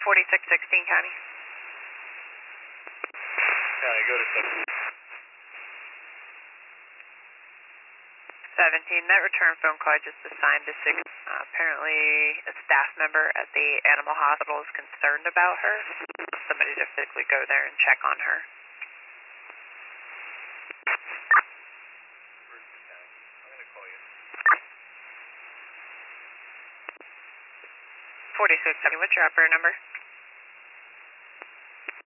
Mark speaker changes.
Speaker 1: 4616 County.
Speaker 2: County, go to
Speaker 1: 17, that return phone call I just assigned to 6. Apparently a staff member at the animal hospital is concerned about her. Somebody to physically go there and check on her.
Speaker 2: I'm going to call you.
Speaker 1: 4670, what's your operator number?